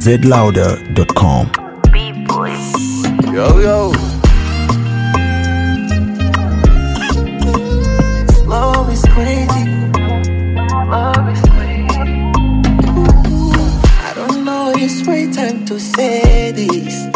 zlouder.com. Yo, yo. Love is crazy. Love is crazy. I don't know it's right time to say this.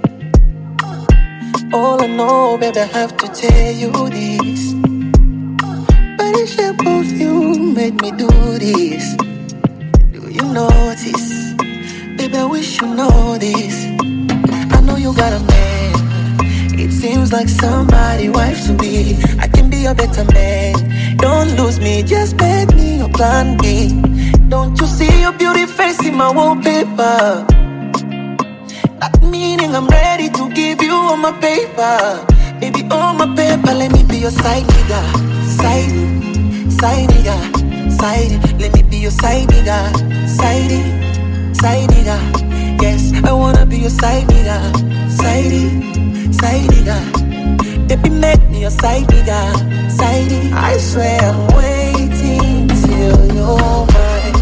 All I know, baby, I have to tell you this. But the shape of you made me do this. Do you notice? Baby, I wish you know this. I know you got a man. It seems like somebody wife to be. I can be a better man. Don't lose me, just make me your plan B. Don't you see your beauty face in my wallpaper? That meaning I'm ready to give you all my paper. Baby, all my paper, let me be your side nigga. Side nigga, side. Let me be your side nigga. Side nigga. Yes, I wanna be your side nigga. Side nigga. Baby, make me your side nigga. Side. I swear I'm waiting till you're mine.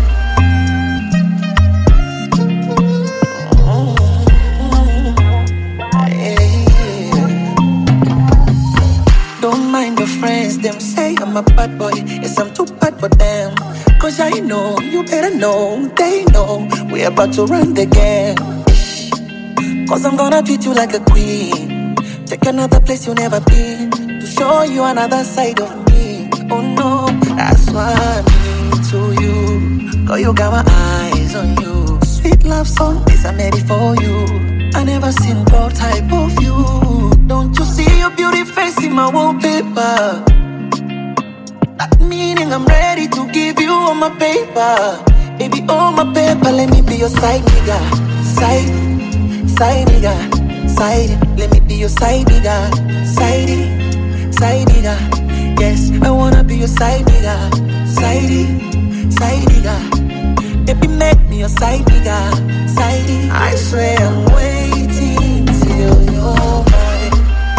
Don't mind your friends, them say I'm a bad boy. Yes, I'm too bad for them. Cause I know, you better know, they know we're about to run the game. Cause I'm gonna treat you like a queen. Take another place you never been. To show you another side of me. Oh no, that's why I'm into you. Cause you got my eyes on you. Sweet love song, this I made it for you. I never seen both type of you. Don't you see your beauty face in my wallpaper? That meaning I'm ready to give you all my paper. Baby, all my paper, let me be your side nigga. Side nigga, side. Let me be your side nigga. Side nigga. Yes, I wanna be your side nigga. Side nigga. Baby, make me your side nigga. Side. I swear I'm waiting till you're mine.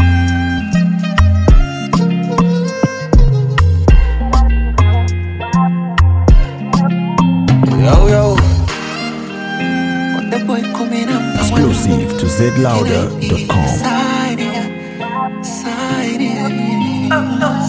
Yo, yo. When the boy coming up, Exclusive to zlouder.com. Side.